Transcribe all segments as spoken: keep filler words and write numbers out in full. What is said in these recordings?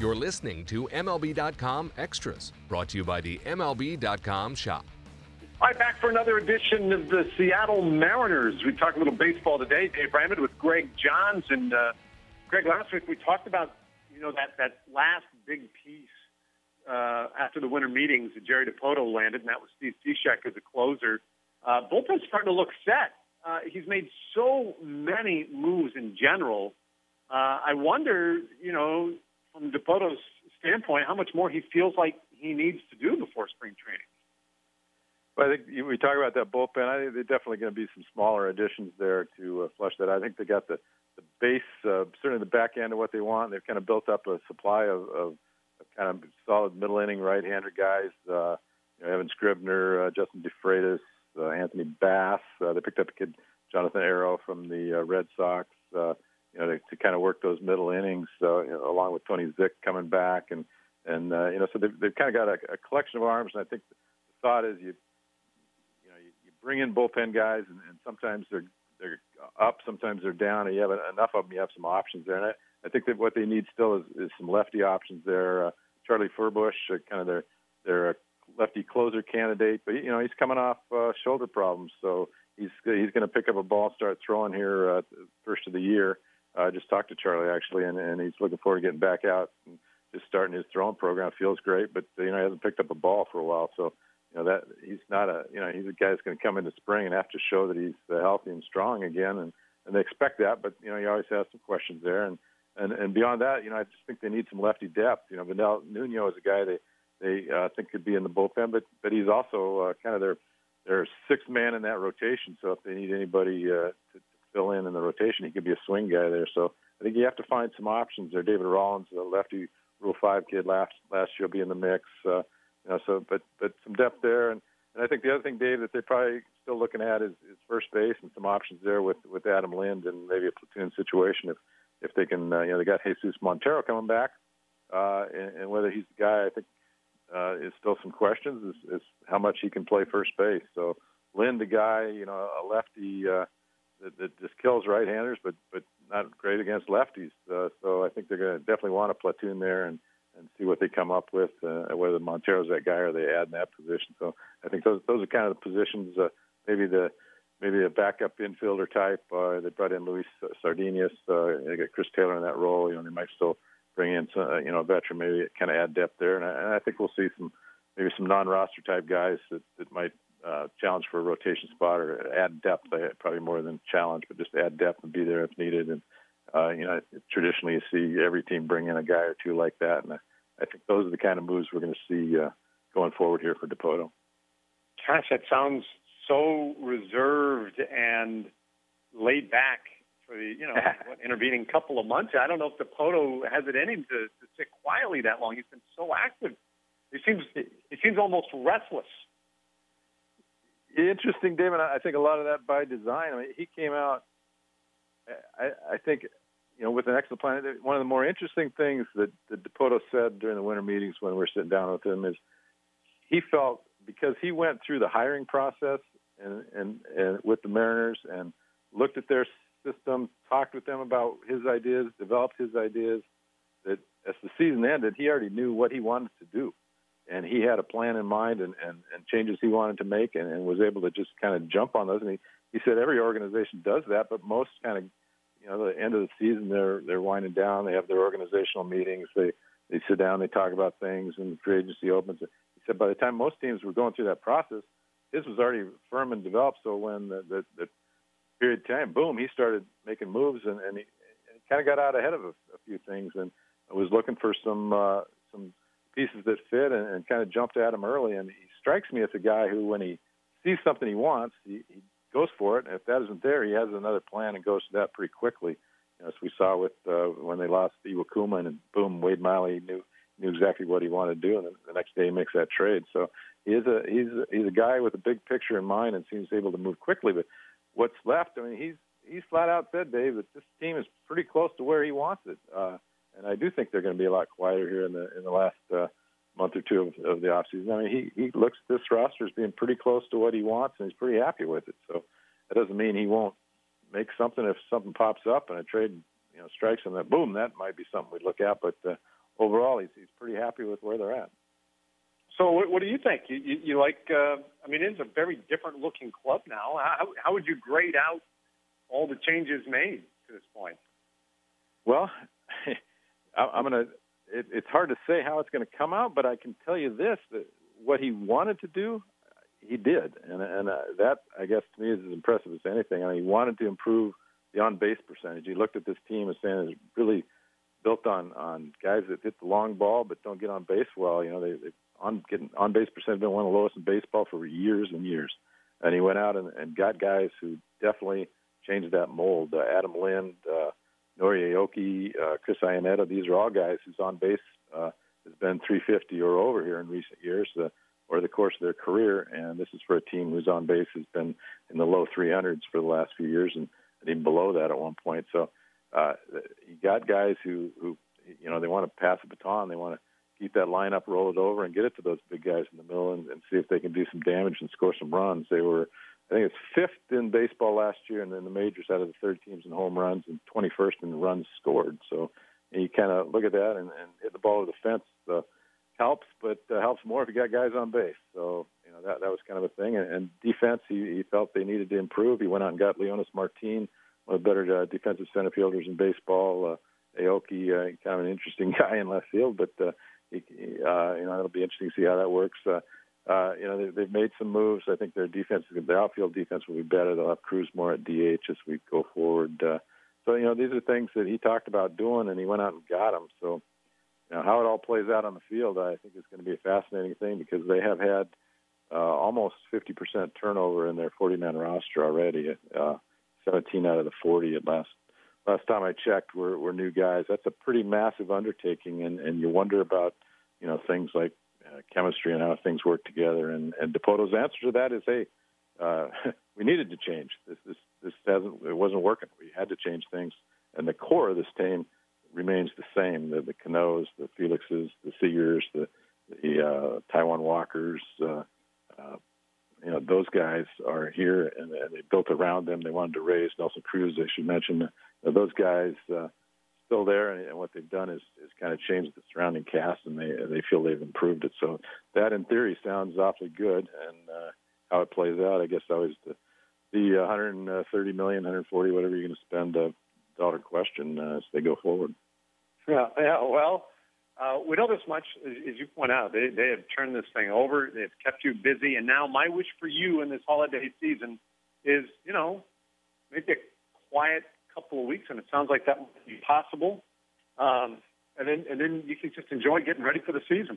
You're listening to M L B dot com Extras, brought to you by the M L B dot com shop. All right, back for another edition of the Seattle Mariners. We talked a little baseball today. Dave Raymond with Greg Johns. And, uh, Greg, last week we talked about, you know, that, that last big piece uh, after the winter meetings that Jerry Dipoto landed, and that was Steve Cishek as a closer. Uh, bullpen's starting to look set. Uh, he's made so many moves in general. Uh, I wonder, you know, from Dipoto's standpoint, how much more he feels like he needs to do before spring training. Well, I think we talk about that bullpen. I think there's definitely going to be some smaller additions there to uh, flush that. I think they got the, the base, uh, certainly the back end of what they want. They've kind of built up a supply of, of, of kind of solid middle inning right-hander guys. Uh, you know, Evan Scribner, uh, Justin DeFreitas, uh, Anthony Bass. Uh, they picked up a kid, Jonathan Arrow from the uh, Red Sox. Uh, you know, to, to kind of work those middle innings, uh, you know, along with Tony Zick coming back, and and uh, you know, so they've, they've kind of got a, a collection of arms. And I think the thought is you. Bring in bullpen guys, and, and sometimes they're they're up, sometimes they're down, and you have enough of them, you have some options there. And I, I think that what they need still is, is some lefty options there. Uh, Charlie Furbush, uh, kind of their their uh, lefty closer candidate, but you know he's coming off uh, shoulder problems, so he's he's going to pick up a ball, start throwing here uh, first of the year. I uh, just talked to Charlie actually, and, and he's looking forward to getting back out and just starting his throwing program. Feels great, but you know he hasn't picked up a ball for a while, so. You know, that he's not a, you know, he's a guy that's going to come into spring and have to show that he's uh, healthy and strong again. And, and they expect that, but, you know, you always have some questions there. And, and, and beyond that, you know, I just think they need some lefty depth. You know, Vidal Nuno is a guy they, they uh, think could be in the bullpen, but, but he's also uh, kind of their, their sixth man in that rotation. So if they need anybody uh, to, to fill in in the rotation, he could be a swing guy there. So I think you have to find some options there. David Rollins, the lefty Rule five kid last, last year, will be in the mix. Uh, You know, so, but but some depth there, and, and I think the other thing, Dave, that they're probably still looking at is, is first base and some options there with, with Adam Lind and maybe a platoon situation if if they can, uh, you know, they got Jesus Montero coming back, uh, and, and whether he's the guy, I think uh, is still some questions is, is how much he can play first base. So Lind, the guy, you know, a lefty uh, that, that just kills right-handers, but but not great against lefties. Uh, so I think they're going to definitely want a platoon there and. and see what they come up with, uh, whether Montero's that guy or they add in that position. So I think those those are kind of the positions, uh, maybe the maybe a backup infielder type. Uh, they brought in Luis Sardinius. Uh, they got Chris Taylor in that role. You know, they might still bring in some, uh, you know, a veteran, maybe kind of add depth there. And I, and I think we'll see some maybe some non-roster type guys that, that might uh, challenge for a rotation spot or add depth, probably more than challenge, but just add depth and be there if needed. And Uh, you know, traditionally you see every team bring in a guy or two like that, and I, I think those are the kind of moves we're going to see uh, going forward here for Dipoto. Gosh, that sounds so reserved and laid back for the, you know, what, intervening couple of months. I don't know if Dipoto has it in him to, to sit quietly that long. He's been so active. He seems he seems almost restless. Interesting, David. I think a lot of that by design. I mean, he came out. I, I think, you know, with an excellent plan, one of the more interesting things that, that Dipoto said during the winter meetings when we were sitting down with him is he felt because he went through the hiring process and, and, and with the Mariners and looked at their system, talked with them about his ideas, developed his ideas, that as the season ended, he already knew what he wanted to do. And he had a plan in mind and, and, and changes he wanted to make and, and was able to just kind of jump on those. And he, He said every organization does that, but most kind of, you know, the end of the season, they're they're winding down. They have their organizational meetings. They they sit down, they talk about things, and free agency opens. He said by the time most teams were going through that process, his was already firm and developed. So when the, the, the period of time, boom, he started making moves, and, and he, he kind of got out ahead of a, a few things and was looking for some uh, some pieces that fit and, and kind of jumped at him early. And he strikes me as a guy who, when he sees something he wants, he, he goes for it. And if that isn't there, he has another plan and goes to that pretty quickly. As we saw with uh, when they lost Iwakuma, and boom, Wade Miley knew knew exactly what he wanted to do, and the next day he makes that trade. So he is a he's a, he's a guy with a big picture in mind and seems able to move quickly. But what's left? I mean, he's he's flat out said, Dave, that this team is pretty close to where he wants it, uh, and I do think they're going to be a lot quieter here in the in the last uh, month or two of, of the offseason. I mean, he he looks at this roster as being pretty close to what he wants, and he's pretty happy with it. So that doesn't mean he won't make something if something pops up and a trade, you know, strikes him. That boom, that might be something we'd look at. But uh, overall, he's he's pretty happy with where they're at. So what, what do you think? You, you, you like? Uh, I mean, it's a very different looking club now. How, how would you grade out all the changes made to this point? Well, I'm gonna. It, it's hard to say how it's going to come out, but I can tell you this: that what he wanted to do, he did, and and uh, that I guess to me is as impressive as anything. I mean, he wanted to improve the on base percentage. He looked at this team as saying it's really built on on guys that hit the long ball but don't get on base well. You know, they, they on getting on base percentage been one of the lowest in baseball for years and years. And he went out and, and got guys who definitely changed that mold. Uh, Adam Lind, uh, Nori Aoki, uh, Chris Iannetta, these are all guys whose on base uh, has been three fifty or over here in recent years, uh, or the course of their career. And this is for a team whose on base has been in the low three hundreds for the last few years, and, and even below that at one point. So uh, he got guys who, who, you know, they want to pass the baton, they want to keep that lineup, roll it over, and get it to those big guys in the middle, and, and see if they can do some damage and score some runs. They were, I think it's fifth in baseball last year, and in the majors out of the third teams in home runs, and twenty-first in runs scored. So and you kind of look at that and, and hit the ball to the fence. Uh, helps, but uh, helps more if you got guys on base. So you know that that was kind of a thing. And, and defense, he, he felt they needed to improve. He went out and got Leonis Martin, one of the better uh, defensive center fielders in baseball. Uh, Aoki, uh, kind of an interesting guy in left field, but. Uh, Uh, you know, it'll be interesting to see how that works. Uh, uh, you know, they, they've made some moves. I think their defense, their outfield defense will be better. They'll have Cruz more at D H as we go forward. Uh, so, you know, these are things that he talked about doing, and he went out and got them. So, you know, how it all plays out on the field, I think is going to be a fascinating thing because they have had uh, almost fifty percent turnover in their forty-man roster already. Uh, seventeen out of the forty at last. Last time I checked, were, were new guys. That's a pretty massive undertaking, and, and you wonder about, you know, things like uh, chemistry and how things work together. And, and DePoto's answer to that is, hey, uh, we needed to change. This this this hasn't it wasn't working. We had to change things, and the core of this team remains the same. The the Canoes, the Felixes, the Seegers, the the uh, Taiwan Walkers. Uh, uh, You know, those guys are here, and, and they built around them. They wanted to raise Nelson Cruz, I should mention. Uh, those guys uh, still there, and, and what they've done is, is kind of changed the surrounding cast, and they they feel they've improved it. So that, in theory, sounds awfully good. And uh, how it plays out, I guess, always the the one hundred thirty million dollars, one hundred forty, whatever you're going to spend, uh, dollar question uh, as they go forward. Yeah, yeah. Well. Uh, we know this much, as, as you point out. They, they have turned this thing over. They've kept you busy. And now my wish for you in this holiday season is, you know, maybe a quiet couple of weeks, and it sounds like that might be possible. Um, and then and then you can just enjoy getting ready for the season.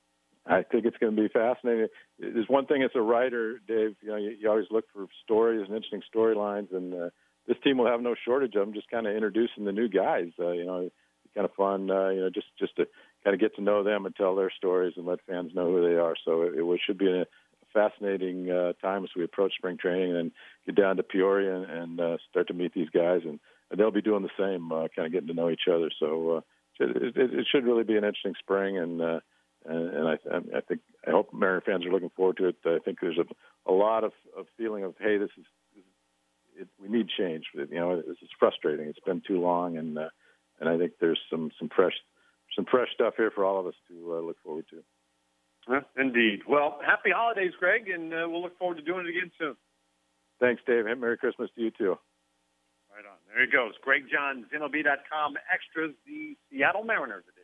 I think it's going to be fascinating. There's one thing as a writer, Dave, you know, you, you always look for stories and interesting storylines, and uh, this team will have no shortage of them, just kind of introducing the new guys, uh, you know, kind of fun, uh, you know, just, just to kind of get to know them and tell their stories and let fans know who they are. So it, it should be a fascinating uh, time as we approach spring training and then get down to Peoria and, and uh, start to meet these guys. And, and they'll be doing the same, uh, kind of getting to know each other. So uh, it, it, it should really be an interesting spring. And uh, and, and I, I think I hope Mariner fans are looking forward to it. I think there's a, a lot of, of feeling of, hey, this is, this is it, we need change. You know, this is frustrating. It's been too long, and uh, and I think there's some some fresh some fresh stuff here for all of us to uh, look forward to. Yeah, indeed. Well, happy holidays, Greg, and uh, we'll look forward to doing it again soon. Thanks, Dave. Merry Christmas to you, too. Right on. There he goes. Greg Johns, M L B dot com Extras, the Seattle Mariners edition.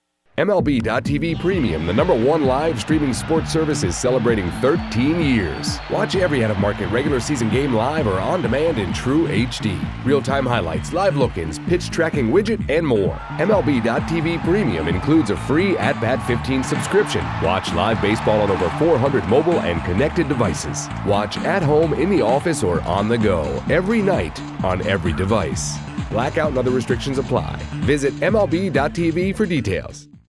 M L B dot T V Premium, the number one live streaming sports service, is celebrating thirteen years. Watch every out-of-market regular season game live or on demand in true H D. Real-time highlights, live look-ins, pitch tracking widget, and more. M L B dot T V Premium includes a free At Bat fifteen subscription. Watch live baseball on over four hundred mobile and connected devices. Watch at home, in the office, or on the go, every night, on every device. Blackout and other restrictions apply. Visit M L B dot T V for details.